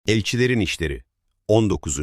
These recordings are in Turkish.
Elçilerin İşleri 19.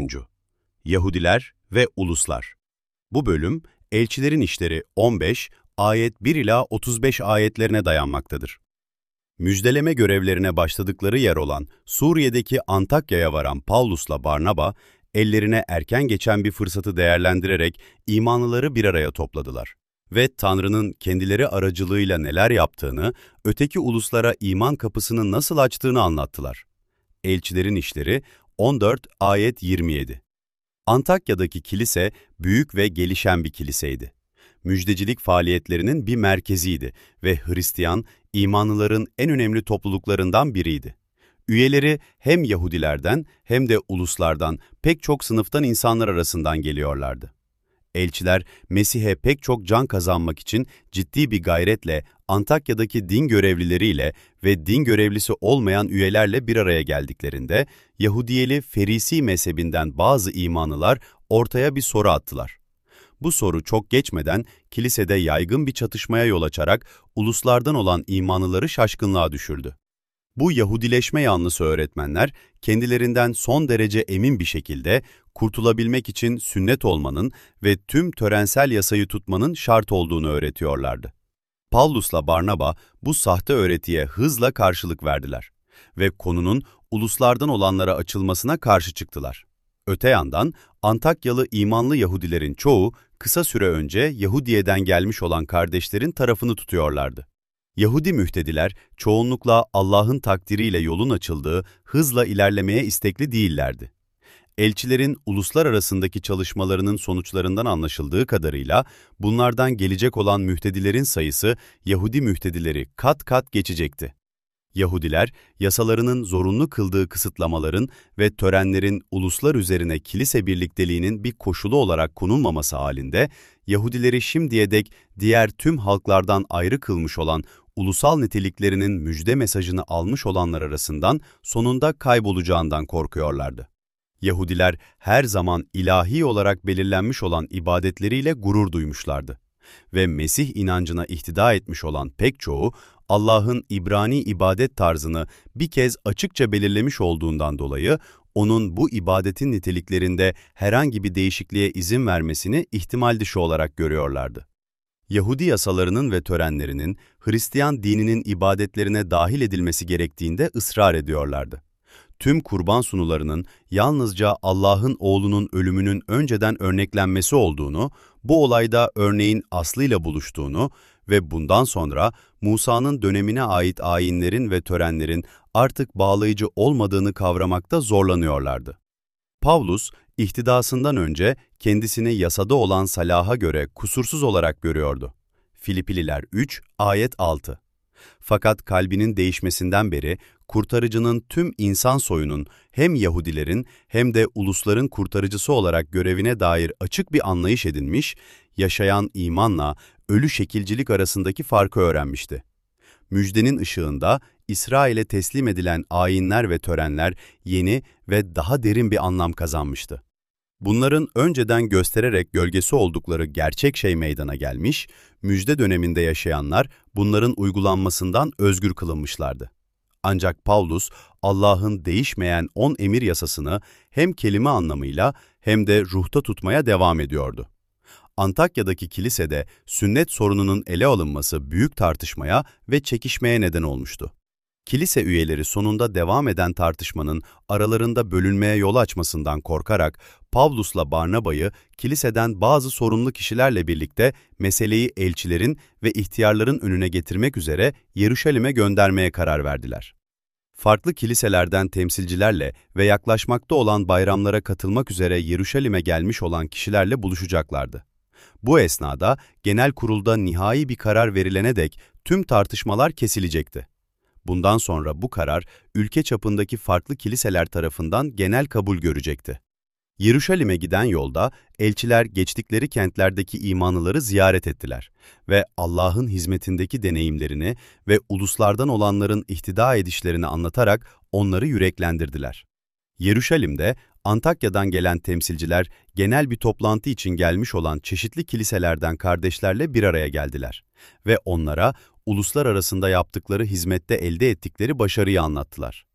Yahudiler ve Uluslar. Bu bölüm, Elçilerin İşleri 15, ayet 1 ila 35 ayetlerine dayanmaktadır. Müjdeleme görevlerine başladıkları yer olan Suriye'deki Antakya'ya varan Pavlus'la Barnaba, ellerine erken geçen bir fırsatı değerlendirerek imanlıları bir araya topladılar ve Tanrı'nın kendileri aracılığıyla neler yaptığını, öteki uluslara iman kapısını nasıl açtığını anlattılar. Elçilerin İşleri 14 ayet 27. Antakya'daki kilise büyük ve gelişen bir kiliseydi. Müjdecilik faaliyetlerinin bir merkeziydi ve Hristiyan, imanlıların en önemli topluluklarından biriydi. Üyeleri hem Yahudilerden hem de uluslardan pek çok sınıftan insanlar arasından geliyorlardı. Elçiler, Mesih'e pek çok can kazanmak için ciddi bir gayretle Antakya'daki din görevlileriyle ve din görevlisi olmayan üyelerle bir araya geldiklerinde, Yahudiyeli Ferisi mezhebinden bazı imanlılar ortaya bir soru attılar. Bu soru çok geçmeden kilisede yaygın bir çatışmaya yol açarak uluslardan olan imanlıları şaşkınlığa düşürdü. Bu Yahudileşme yanlısı öğretmenler, kendilerinden son derece emin bir şekilde kurtulabilmek için sünnet olmanın ve tüm törensel yasayı tutmanın şart olduğunu öğretiyorlardı. Pavlus'la Barnaba bu sahte öğretiye hızla karşılık verdiler ve konunun uluslardan olanlara açılmasına karşı çıktılar. Öte yandan Antakyalı imanlı Yahudilerin çoğu kısa süre önce Yahudiye'den gelmiş olan kardeşlerin tarafını tutuyorlardı. Yahudi mühtediler çoğunlukla Allah'ın takdiriyle yolun açıldığı hızla ilerlemeye istekli değillerdi. Elçilerin uluslar arasındaki çalışmalarının sonuçlarından anlaşıldığı kadarıyla bunlardan gelecek olan mühtedilerin sayısı Yahudi mühtedileri kat kat geçecekti. Yahudiler, yasalarının zorunlu kıldığı kısıtlamaların ve törenlerin uluslar üzerine kilise birlikteliğinin bir koşulu olarak konulmaması halinde, Yahudileri şimdiye dek diğer tüm halklardan ayrı kılmış olan ulusal niteliklerinin müjde mesajını almış olanlar arasından sonunda kaybolacağından korkuyorlardı. Yahudiler her zaman ilahi olarak belirlenmiş olan ibadetleriyle gurur duymuşlardı ve Mesih inancına ihtida etmiş olan pek çoğu, Allah'ın İbrani ibadet tarzını bir kez açıkça belirlemiş olduğundan dolayı, onun bu ibadetin niteliklerinde herhangi bir değişikliğe izin vermesini ihtimal dışı olarak görüyorlardı. Yahudi yasalarının ve törenlerinin Hristiyan dininin ibadetlerine dahil edilmesi gerektiğinde ısrar ediyorlardı. Tüm kurban sunularının yalnızca Allah'ın oğlunun ölümünün önceden örneklenmesi olduğunu, bu olayda örneğin aslıyla buluştuğunu ve bundan sonra Musa'nın dönemine ait ayinlerin ve törenlerin artık bağlayıcı olmadığını kavramakta zorlanıyorlardı. Pavlus, ihtidasından önce kendisini yasada olan salaha göre kusursuz olarak görüyordu. Filipililer 3, ayet 6. Fakat kalbinin değişmesinden beri kurtarıcının tüm insan soyunun hem Yahudilerin hem de ulusların kurtarıcısı olarak görevine dair açık bir anlayış edinmiş, yaşayan imanla ölü şekilcilik arasındaki farkı öğrenmişti. Müjdenin ışığında İsrail'e teslim edilen ayinler ve törenler yeni ve daha derin bir anlam kazanmıştı. Bunların önceden göstererek gölgesi oldukları gerçek şey meydana gelmiş, müjde döneminde yaşayanlar bunların uygulanmasından özgür kılınmışlardı. Ancak Pavlus, Allah'ın değişmeyen 10 emir yasasını hem kelime anlamıyla hem de ruhta tutmaya devam ediyordu. Antakya'daki kilisede sünnet sorununun ele alınması büyük tartışmaya ve çekişmeye neden olmuştu. Kilise üyeleri sonunda devam eden tartışmanın aralarında bölünmeye yol açmasından korkarak Pavlus'la Barnaba'yı kiliseden bazı sorumlu kişilerle birlikte meseleyi elçilerin ve ihtiyarların önüne getirmek üzere Yeruşalim'e göndermeye karar verdiler. Farklı kiliselerden temsilcilerle ve yaklaşmakta olan bayramlara katılmak üzere Yeruşalim'e gelmiş olan kişilerle buluşacaklardı. Bu esnada genel kurulda nihai bir karar verilene dek tüm tartışmalar kesilecekti. Bundan sonra bu karar ülke çapındaki farklı kiliseler tarafından genel kabul görecekti. Yeruşalim'e giden yolda elçiler geçtikleri kentlerdeki imanlıları ziyaret ettiler ve Allah'ın hizmetindeki deneyimlerini ve uluslardan olanların ihtida edişlerini anlatarak onları yüreklendirdiler. Yeruşalim'de Antakya'dan gelen temsilciler genel bir toplantı için gelmiş olan çeşitli kiliselerden kardeşlerle bir araya geldiler ve onlara uluslar arasında yaptıkları hizmette elde ettikleri başarıyı anlattılar.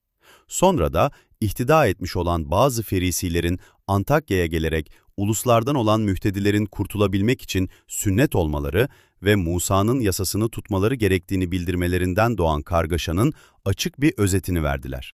Sonra da ihtida etmiş olan bazı ferisilerin Antakya'ya gelerek uluslardan olan mühtedilerin kurtulabilmek için sünnet olmaları ve Musa'nın yasasını tutmaları gerektiğini bildirmelerinden doğan kargaşanın açık bir özetini verdiler.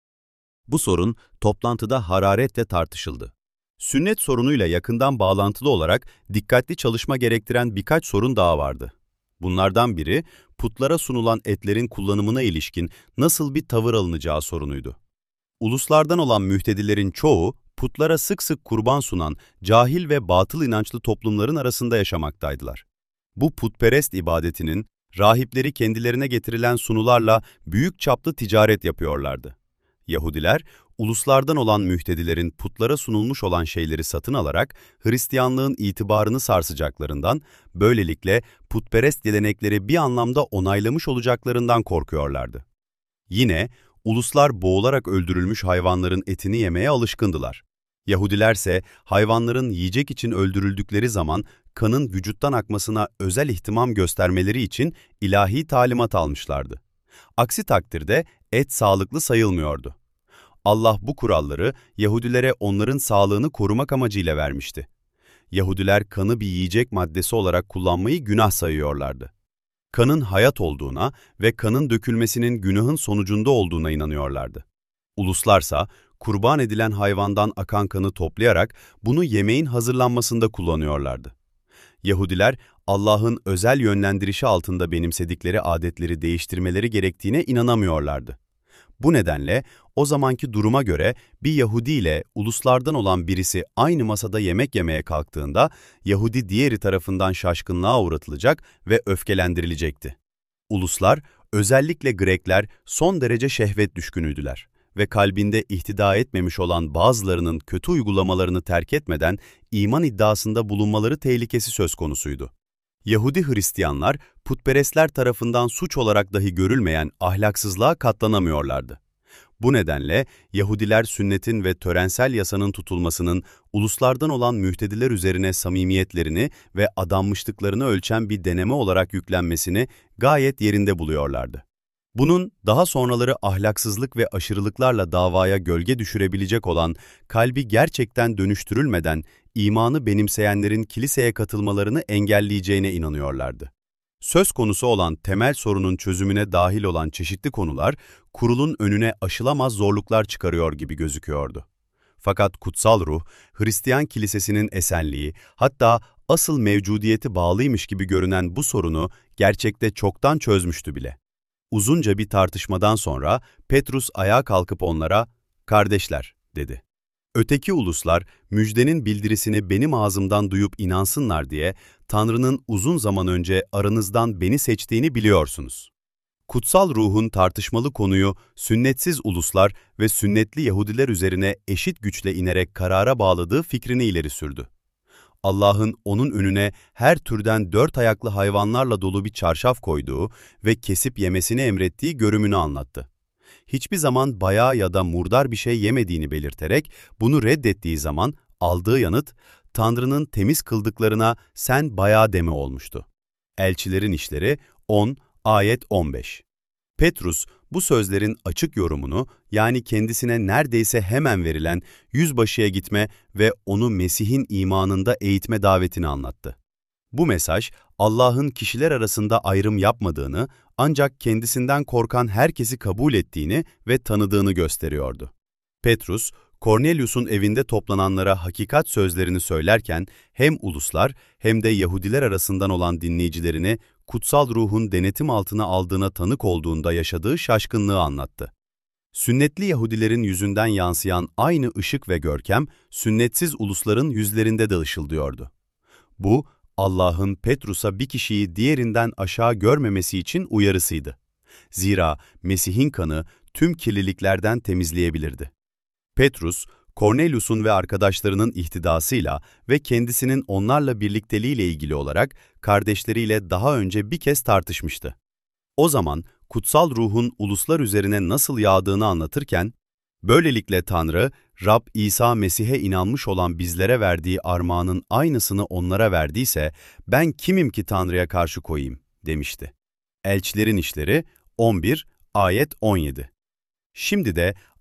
Bu sorun toplantıda hararetle tartışıldı. Sünnet sorunuyla yakından bağlantılı olarak dikkatli çalışma gerektiren birkaç sorun daha vardı. Bunlardan biri, putlara sunulan etlerin kullanımına ilişkin nasıl bir tavır alınacağı sorunuydu. Uluslardan olan mühtedilerin çoğu, putlara sık sık kurban sunan cahil ve batıl inançlı toplumların arasında yaşamaktaydılar. Bu putperest ibadetinin, rahipleri kendilerine getirilen sunularla büyük çaplı ticaret yapıyorlardı. Yahudiler, uluslardan olan mühtedilerin putlara sunulmuş olan şeyleri satın alarak Hristiyanlığın itibarını sarsacaklarından, böylelikle putperest gelenekleri bir anlamda onaylamış olacaklarından korkuyorlardı. Yine, uluslar boğularak öldürülmüş hayvanların etini yemeye alışkındılar. Yahudilerse hayvanların yiyecek için öldürüldükleri zaman kanın vücuttan akmasına özel ihtimam göstermeleri için ilahi talimat almışlardı. Aksi takdirde et sağlıklı sayılmıyordu. Allah bu kuralları Yahudilere onların sağlığını korumak amacıyla vermişti. Yahudiler kanı bir yiyecek maddesi olarak kullanmayı günah sayıyorlardı. Kanın hayat olduğuna ve kanın dökülmesinin günahın sonucunda olduğuna inanıyorlardı. Uluslarsa kurban edilen hayvandan akan kanı toplayarak bunu yemeğin hazırlanmasında kullanıyorlardı. Yahudiler, Allah'ın özel yönlendirişi altında benimsedikleri adetleri değiştirmeleri gerektiğine inanamıyorlardı. Bu nedenle o zamanki duruma göre bir Yahudi ile uluslardan olan birisi aynı masada yemek yemeye kalktığında Yahudi diğeri tarafından şaşkınlığa uğratılacak ve öfkelendirilecekti. Uluslar, özellikle Grekler son derece şehvet düşkünüydüler ve kalbinde ihtida etmemiş olan bazılarının kötü uygulamalarını terk etmeden iman iddiasında bulunmaları tehlikesi söz konusuydu. Yahudi Hristiyanlar, putperestler tarafından suç olarak dahi görülmeyen ahlaksızlığa katlanamıyorlardı. Bu nedenle Yahudiler sünnetin ve törensel yasanın tutulmasının uluslardan olan mühtediler üzerine samimiyetlerini ve adanmışlıklarını ölçen bir deneme olarak yüklenmesini gayet yerinde buluyorlardı. Bunun daha sonraları ahlaksızlık ve aşırılıklarla davaya gölge düşürebilecek olan kalbi gerçekten dönüştürülmeden imanı benimseyenlerin kiliseye katılmalarını engelleyeceğine inanıyorlardı. Söz konusu olan temel sorunun çözümüne dahil olan çeşitli konular, kurulun önüne aşılamaz zorluklar çıkarıyor gibi gözüküyordu. Fakat kutsal ruh, Hristiyan kilisesinin esenliği, hatta asıl mevcudiyeti bağlıymış gibi görünen bu sorunu gerçekte çoktan çözmüştü bile. Uzunca bir tartışmadan sonra Petrus ayağa kalkıp onlara, "Kardeşler," dedi. "Öteki uluslar müjdenin bildirisini benim ağzımdan duyup inansınlar diye Tanrı'nın uzun zaman önce aranızdan beni seçtiğini biliyorsunuz." Kutsal ruhun tartışmalı konuyu sünnetsiz uluslar ve sünnetli Yahudiler üzerine eşit güçle inerek karara bağladığı fikrini ileri sürdü. Allah'ın onun önüne her türden dört ayaklı hayvanlarla dolu bir çarşaf koyduğu ve kesip yemesini emrettiği görümünü anlattı. Hiçbir zaman bayağı ya da murdar bir şey yemediğini belirterek bunu reddettiği zaman aldığı yanıt, Tanrı'nın temiz kıldıklarına sen bayağı deme olmuştu. Elçilerin İşleri 10, ayet 15. Petrus, bu sözlerin açık yorumunu, yani kendisine neredeyse hemen verilen yüzbaşıya gitme ve onu Mesih'in imanında eğitme davetini anlattı. Bu mesaj, Allah'ın kişiler arasında ayrım yapmadığını, ancak kendisinden korkan herkesi kabul ettiğini ve tanıdığını gösteriyordu. Petrus, Kornelius'un evinde toplananlara hakikat sözlerini söylerken hem uluslar hem de Yahudiler arasından olan dinleyicilerini kutsal ruhun denetim altına aldığına tanık olduğunda yaşadığı şaşkınlığı anlattı. Sünnetli Yahudilerin yüzünden yansıyan aynı ışık ve görkem, sünnetsiz ulusların yüzlerinde de ışıldıyordu. Bu, Allah'ın Petrus'a bir kişiyi diğerinden aşağı görmemesi için uyarısıydı. Zira Mesih'in kanı tüm kirliliklerden temizleyebilirdi. Petrus, Kornelius'un ve arkadaşlarının ihtidasıyla ve kendisinin onlarla birlikteliğiyle ilgili olarak kardeşleriyle daha önce bir kez tartışmıştı. O zaman kutsal ruhun uluslar üzerine nasıl yağdığını anlatırken, böylelikle Tanrı, Rab İsa Mesih'e inanmış olan bizlere verdiği armağanın aynısını onlara verdiyse, ben kimim ki Tanrı'ya karşı koyayım, demişti. Elçilerin İşleri 11, ayet 17. Şimdi de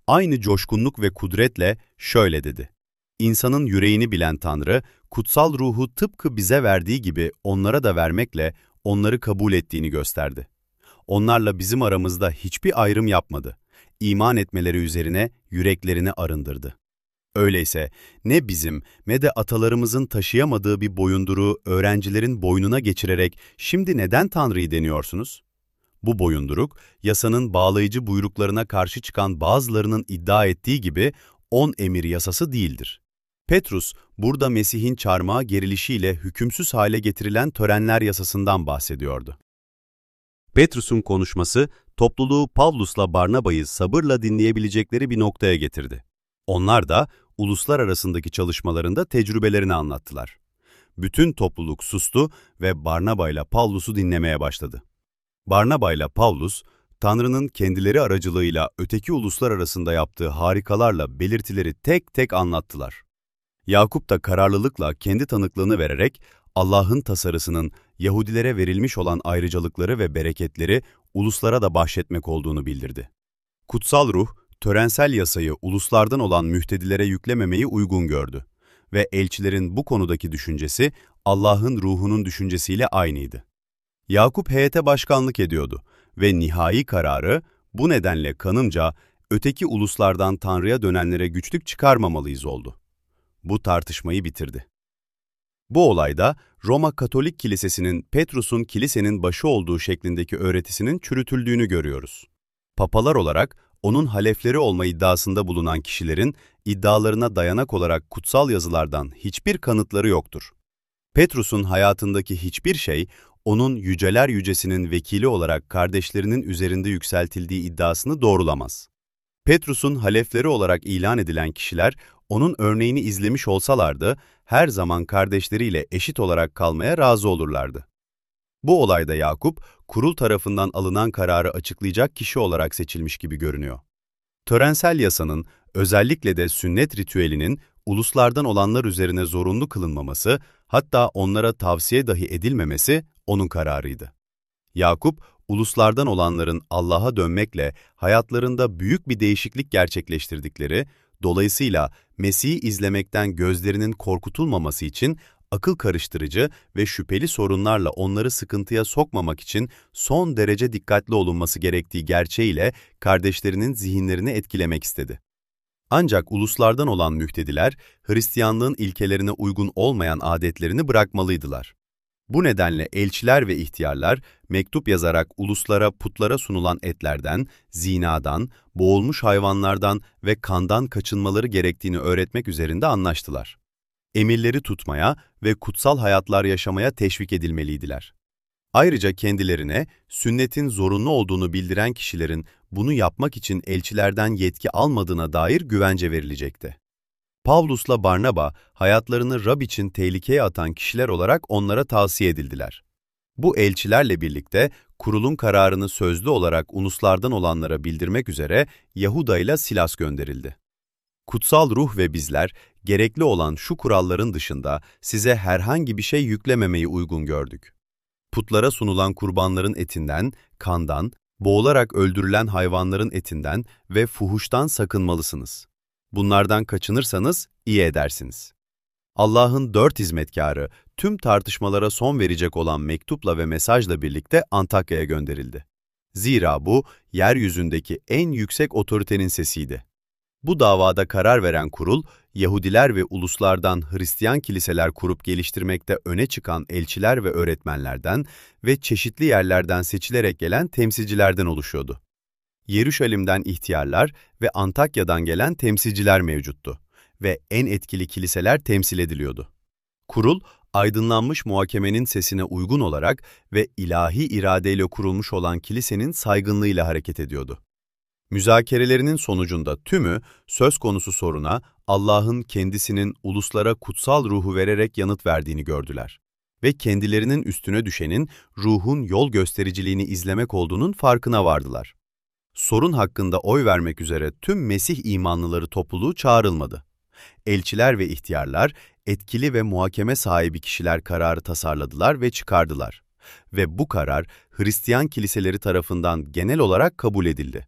aynı coşkunluk ve kudretle şöyle dedi: İnsanın yüreğini bilen Tanrı, kutsal ruhu tıpkı bize verdiği gibi onlara da vermekle onları kabul ettiğini gösterdi. Onlarla bizim aramızda hiçbir ayrım yapmadı. İman etmeleri üzerine yüreklerini arındırdı. Öyleyse ne bizim ne de atalarımızın taşıyamadığı bir boyunduru öğrencilerin boynuna geçirerek şimdi neden Tanrı'yı deniyorsunuz? Bu boyunduruk, yasanın bağlayıcı buyruklarına karşı çıkan bazılarının iddia ettiği gibi 10 emir yasası değildir. Petrus, burada Mesih'in çarmıha gerilişiyle hükümsüz hale getirilen törenler yasasından bahsediyordu. Petrus'un konuşması, topluluğu Pavlus'la Barnaba'yı sabırla dinleyebilecekleri bir noktaya getirdi. Onlar da uluslar arasındaki çalışmalarında tecrübelerini anlattılar. Bütün topluluk sustu ve Barnaba'yla Pavlus'u dinlemeye başladı. Barnaba'yla Pavlus, Tanrı'nın kendileri aracılığıyla öteki uluslar arasında yaptığı harikalarla belirtileri tek tek anlattılar. Yakup da kararlılıkla kendi tanıklığını vererek Allah'ın tasarısının Yahudilere verilmiş olan ayrıcalıkları ve bereketleri uluslara da bahşetmek olduğunu bildirdi. Kutsal Ruh, törensel yasayı uluslardan olan mühtedilere yüklememeyi uygun gördü ve elçilerin bu konudaki düşüncesi Allah'ın ruhunun düşüncesiyle aynıydı. Yakup heyete başkanlık ediyordu ve nihai kararı bu nedenle kanımca öteki uluslardan Tanrı'ya dönenlere güçlük çıkarmamalıyız oldu. Bu tartışmayı bitirdi. Bu olayda Roma Katolik Kilisesi'nin Petrus'un kilisenin başı olduğu şeklindeki öğretisinin çürütüldüğünü görüyoruz. Papalar olarak onun halefleri olma iddiasında bulunan kişilerin iddialarına dayanak olarak kutsal yazılardan hiçbir kanıtları yoktur. Petrus'un hayatındaki hiçbir şey, onun yüceler yücesinin vekili olarak kardeşlerinin üzerinde yükseltildiği iddiasını doğrulamaz. Petrus'un halefleri olarak ilan edilen kişiler, onun örneğini izlemiş olsalardı, her zaman kardeşleriyle eşit olarak kalmaya razı olurlardı. Bu olayda Yakup, kurul tarafından alınan kararı açıklayacak kişi olarak seçilmiş gibi görünüyor. Törensel yasanın, özellikle de sünnet ritüelinin uluslardan olanlar üzerine zorunlu kılınmaması, hatta onlara tavsiye dahi edilmemesi onun kararıydı. Yakup, uluslardan olanların Allah'a dönmekle hayatlarında büyük bir değişiklik gerçekleştirdikleri, dolayısıyla Mesih'i izlemekten gözlerinin korkutulmaması için akıl karıştırıcı ve şüpheli sorunlarla onları sıkıntıya sokmamak için son derece dikkatli olunması gerektiği gerçeğiyle kardeşlerinin zihinlerini etkilemek istedi. Ancak uluslardan olan mühtediler, Hristiyanlığın ilkelerine uygun olmayan adetlerini bırakmalıydılar. Bu nedenle elçiler ve ihtiyarlar mektup yazarak uluslara putlara sunulan etlerden, zinadan, boğulmuş hayvanlardan ve kandan kaçınmaları gerektiğini öğretmek üzerinde anlaştılar. Emirleri tutmaya ve kutsal hayatlar yaşamaya teşvik edilmeliydiler. Ayrıca kendilerine sünnetin zorunlu olduğunu bildiren kişilerin bunu yapmak için elçilerden yetki almadığına dair güvence verilecekti. Pavlus'la Barnaba hayatlarını Rab için tehlikeye atan kişiler olarak onlara tavsiye edildiler. Bu elçilerle birlikte kurulun kararını sözlü olarak uluslardan olanlara bildirmek üzere Yahuda ile Silas gönderildi. Kutsal Ruh ve bizler gerekli olan şu kuralların dışında size herhangi bir şey yüklememeyi uygun gördük. Putlara sunulan kurbanların etinden, kandan, boğularak öldürülen hayvanların etinden ve fuhuştan sakınmalısınız. Bunlardan kaçınırsanız iyi edersiniz. Allah'ın 4 hizmetkarı tüm tartışmalara son verecek olan mektupla ve mesajla birlikte Antakya'ya gönderildi. Zira bu, yeryüzündeki en yüksek otoritenin sesiydi. Bu davada karar veren kurul, Yahudiler ve uluslardan Hristiyan kiliseler kurup geliştirmekte öne çıkan elçiler ve öğretmenlerden ve çeşitli yerlerden seçilerek gelen temsilcilerden oluşuyordu. Yeruşalim'den ihtiyarlar ve Antakya'dan gelen temsilciler mevcuttu ve en etkili kiliseler temsil ediliyordu. Kurul, aydınlanmış muhakemenin sesine uygun olarak ve ilahi iradeyle kurulmuş olan kilisenin saygınlığıyla hareket ediyordu. Müzakerelerinin sonucunda tümü söz konusu soruna Allah'ın kendisinin uluslara kutsal ruhu vererek yanıt verdiğini gördüler ve kendilerinin üstüne düşenin ruhun yol göstericiliğini izlemek olduğunun farkına vardılar. Sorun hakkında oy vermek üzere tüm Mesih imanlıları topluluğu çağrılmadı. Elçiler ve ihtiyarlar, etkili ve muhakeme sahibi kişiler kararı tasarladılar ve çıkardılar. Ve bu karar Hristiyan kiliseleri tarafından genel olarak kabul edildi.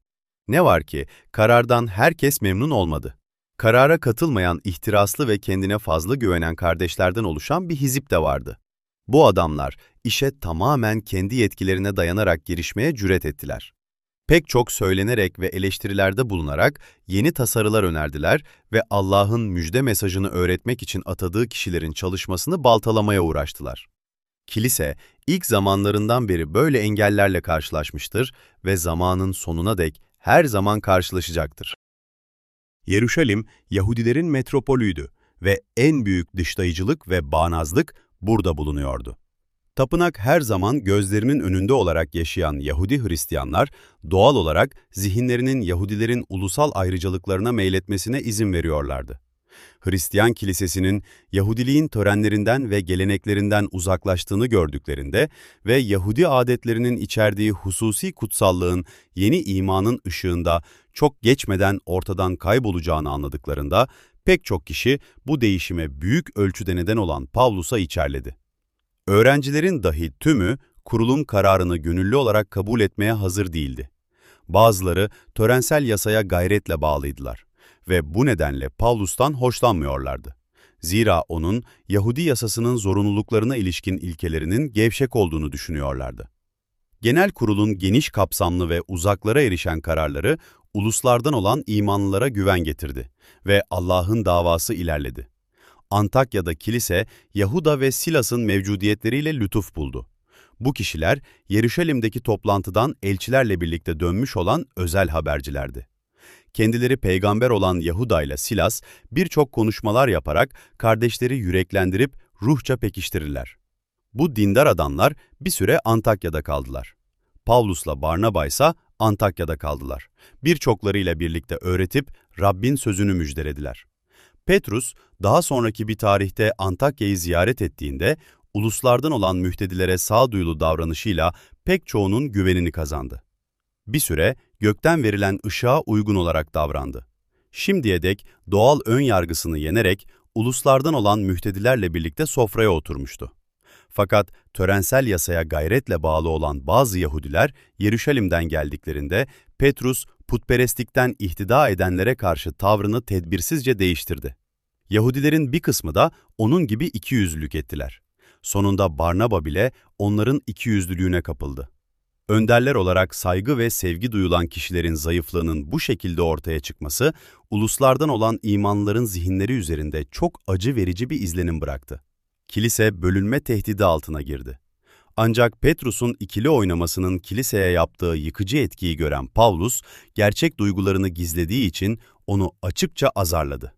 Ne var ki karardan herkes memnun olmadı. Karara katılmayan ihtiraslı ve kendine fazla güvenen kardeşlerden oluşan bir hizip de vardı. Bu adamlar işe tamamen kendi yetkilerine dayanarak girişmeye cüret ettiler. Pek çok söylenerek ve eleştirilerde bulunarak yeni tasarılar önerdiler ve Allah'ın müjde mesajını öğretmek için atadığı kişilerin çalışmasını baltalamaya uğraştılar. Kilise, ilk zamanlarından beri böyle engellerle karşılaşmıştır ve zamanın sonuna dek her zaman karşılaşacaktır. Yeruşalim, Yahudilerin metropolüydü ve en büyük dışlayıcılık ve bağnazlık burada bulunuyordu. Tapınak her zaman gözlerinin önünde olarak yaşayan Yahudi Hristiyanlar, doğal olarak zihinlerinin Yahudilerin ulusal ayrıcalıklarına meyletmesine izin veriyorlardı. Hristiyan kilisesinin Yahudiliğin törenlerinden ve geleneklerinden uzaklaştığını gördüklerinde ve Yahudi adetlerinin içerdiği hususi kutsallığın yeni imanın ışığında çok geçmeden ortadan kaybolacağını anladıklarında pek çok kişi bu değişime büyük ölçüde neden olan Pavlus'a içerledi. Öğrencilerin dahi tümü kurulun kararını gönüllü olarak kabul etmeye hazır değildi. Bazıları törensel yasaya gayretle bağlıydılar ve bu nedenle Pavlus'tan hoşlanmıyorlardı. Zira onun Yahudi yasasının zorunluluklarına ilişkin ilkelerinin gevşek olduğunu düşünüyorlardı. Genel kurulun geniş kapsamlı ve uzaklara erişen kararları uluslardan olan imanlılara güven getirdi ve Allah'ın davası ilerledi. Antakya'da kilise, Yahuda ve Silas'ın mevcudiyetleriyle lütuf buldu. Bu kişiler, Yeruşalim'deki toplantıdan elçilerle birlikte dönmüş olan özel habercilerdi. Kendileri peygamber olan Yahuda ile Silas, birçok konuşmalar yaparak kardeşleri yüreklendirip ruhça pekiştirirler. Bu dindar adamlar bir süre Antakya'da kaldılar. Pavlus'la Barnaba ise Antakya'da kaldılar. Birçoklarıyla birlikte öğretip Rabbin sözünü müjdelediler. Petrus, daha sonraki bir tarihte Antakya'yı ziyaret ettiğinde, uluslardan olan mühtedilere sağduyulu davranışıyla pek çoğunun güvenini kazandı. Bir süre gökten verilen ışığa uygun olarak davrandı. Şimdiye dek doğal ön yargısını yenerek uluslardan olan mühtedilerle birlikte sofraya oturmuştu. Fakat törensel yasaya gayretle bağlı olan bazı Yahudiler Yeruşalim'den geldiklerinde Petrus putperestlikten ihtida edenlere karşı tavrını tedbirsizce değiştirdi. Yahudilerin bir kısmı da onun gibi ikiyüzlülük ettiler. Sonunda Barnaba bile onların ikiyüzlülüğüne kapıldı. Önderler olarak saygı ve sevgi duyulan kişilerin zayıflığının bu şekilde ortaya çıkması, uluslardan olan imanlıların zihinleri üzerinde çok acı verici bir izlenim bıraktı. Kilise bölünme tehdidi altına girdi. Ancak Petrus'un ikili oynamasının kiliseye yaptığı yıkıcı etkiyi gören Pavlus, gerçek duygularını gizlediği için onu açıkça azarladı.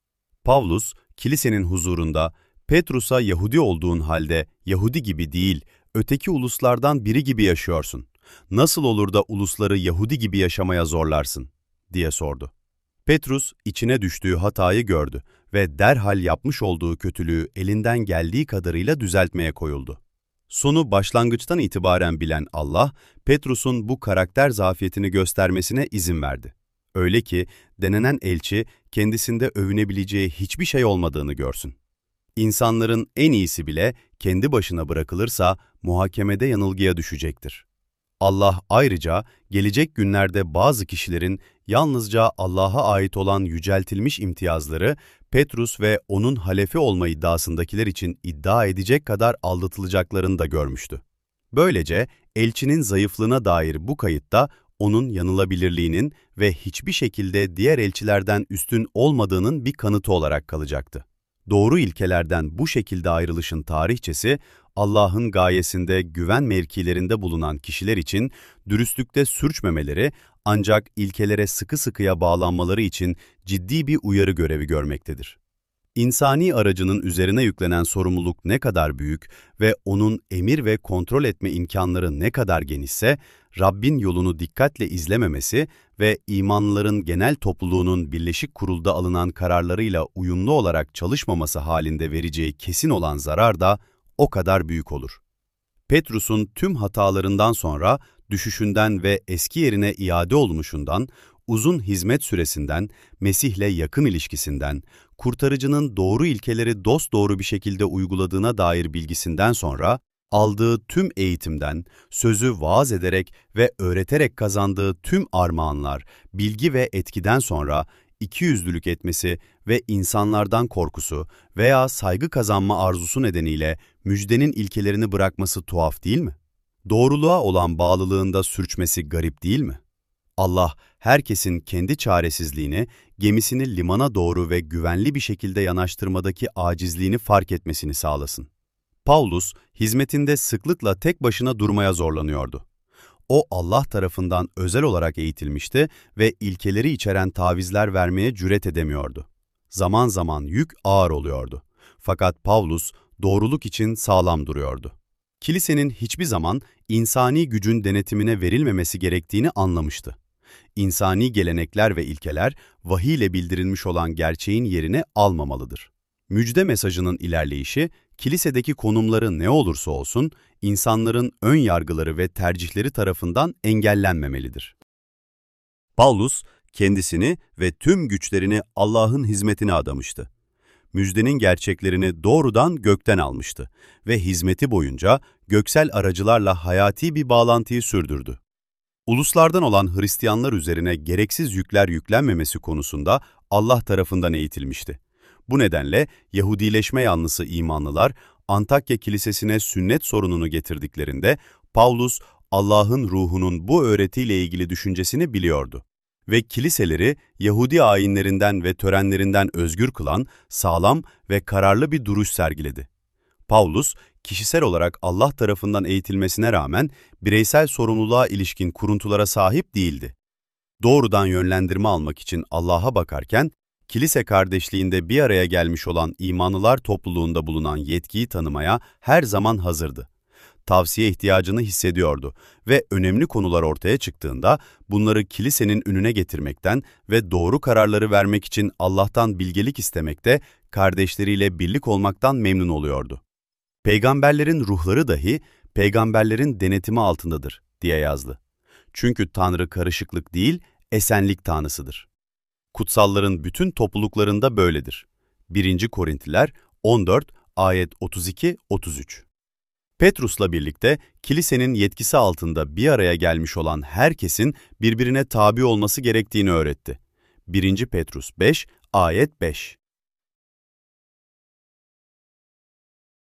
Pavlus, kilisenin huzurunda, Petrus'a Yahudi olduğun halde Yahudi gibi değil, öteki uluslardan biri gibi yaşıyorsun. Nasıl olur da ulusları Yahudi gibi yaşamaya zorlarsın, diye sordu. Petrus, içine düştüğü hatayı gördü ve derhal yapmış olduğu kötülüğü elinden geldiği kadarıyla düzeltmeye koyuldu. Sonu başlangıçtan itibaren bilen Allah, Petrus'un bu karakter zafiyetini göstermesine izin verdi. Öyle ki denenen elçi kendisinde övünebileceği hiçbir şey olmadığını görsün. İnsanların en iyisi bile kendi başına bırakılırsa muhakemede yanılgıya düşecektir. Allah ayrıca gelecek günlerde bazı kişilerin yalnızca Allah'a ait olan yüceltilmiş imtiyazları Petrus ve onun halefi olma iddiasındakiler için iddia edecek kadar aldatılacaklarını da görmüştü. Böylece elçinin zayıflığına dair bu kayıtta onun yanılabilirliğinin ve hiçbir şekilde diğer elçilerden üstün olmadığının bir kanıtı olarak kalacaktı. Doğru ilkelerden bu şekilde ayrılışın tarihçesi, Allah'ın gayesinde güven mevkilerinde bulunan kişiler için dürüstlükte sürçmemeleri ancak ilkelere sıkı sıkıya bağlanmaları için ciddi bir uyarı görevi görmektedir. İnsani aracının üzerine yüklenen sorumluluk ne kadar büyük ve onun emir ve kontrol etme imkanları ne kadar genişse, Rabbin yolunu dikkatle izlememesi ve imanlıların genel topluluğunun birleşik kurulda alınan kararlarıyla uyumlu olarak çalışmaması halinde vereceği kesin olan zarar da o kadar büyük olur. Petrus'un tüm hatalarından sonra düşüşünden ve eski yerine iade olmuşundan, uzun hizmet süresinden, Mesih'le yakın ilişkisinden, kurtarıcının doğru ilkeleri dosdoğru bir şekilde uyguladığına dair bilgisinden sonra, Aldığı tüm eğitimden, sözü vaaz ederek ve öğreterek kazandığı tüm armağanlar, bilgi ve etkiden sonra ikiyüzlülük etmesi ve insanlardan korkusu veya saygı kazanma arzusu nedeniyle müjdenin ilkelerini bırakması tuhaf değil mi? Doğruluğa olan bağlılığında sürçmesi garip değil mi? Allah, herkesin kendi çaresizliğini, gemisini limana doğru ve güvenli bir şekilde yanaştırmadaki acizliğini fark etmesini sağlasın. Paulus, hizmetinde sıklıkla tek başına durmaya zorlanıyordu. O, Allah tarafından özel olarak eğitilmişti ve ilkeleri içeren tavizler vermeye cüret edemiyordu. Zaman zaman yük ağır oluyordu. Fakat Paulus, doğruluk için sağlam duruyordu. Kilisenin hiçbir zaman insani gücün denetimine verilmemesi gerektiğini anlamıştı. İnsani gelenekler ve ilkeler, vahiy ile bildirilmiş olan gerçeğin yerini almamalıdır. Müjde mesajının ilerleyişi, kilisedeki konumları ne olursa olsun, insanların ön yargıları ve tercihleri tarafından engellenmemelidir. Paulus, kendisini ve tüm güçlerini Allah'ın hizmetine adamıştı. Müjdenin gerçeklerini doğrudan gökten almıştı ve hizmeti boyunca göksel aracılarla hayati bir bağlantıyı sürdürdü. Uluslardan olan Hristiyanlar üzerine gereksiz yükler yüklenmemesi konusunda Allah tarafından eğitilmişti. Bu nedenle Yahudileşme yanlısı imanlılar Antakya Kilisesi'ne sünnet sorununu getirdiklerinde Paulus, Allah'ın ruhunun bu öğretiyle ilgili düşüncesini biliyordu ve kiliseleri Yahudi ayinlerinden ve törenlerinden özgür kılan sağlam ve kararlı bir duruş sergiledi. Paulus, kişisel olarak Allah tarafından eğitilmesine rağmen bireysel sorumluluğa ilişkin kuruntulara sahip değildi. Doğrudan yönlendirme almak için Allah'a bakarken, kilise kardeşliğinde bir araya gelmiş olan imanlılar topluluğunda bulunan yetkiyi tanımaya her zaman hazırdı. Tavsiye ihtiyacını hissediyordu ve önemli konular ortaya çıktığında bunları kilisenin önüne getirmekten ve doğru kararları vermek için Allah'tan bilgelik istemekte, kardeşleriyle birlik olmaktan memnun oluyordu. Peygamberlerin ruhları dahi peygamberlerin denetimi altındadır diye yazdı. Çünkü Tanrı karışıklık değil, esenlik Tanrısıdır. Kutsalların bütün topluluklarında böyledir. 1. Korintiler 14, ayet 32-33. Petrus'la birlikte kilisenin yetkisi altında bir araya gelmiş olan herkesin birbirine tabi olması gerektiğini öğretti. 1. Petrus 5, ayet 5.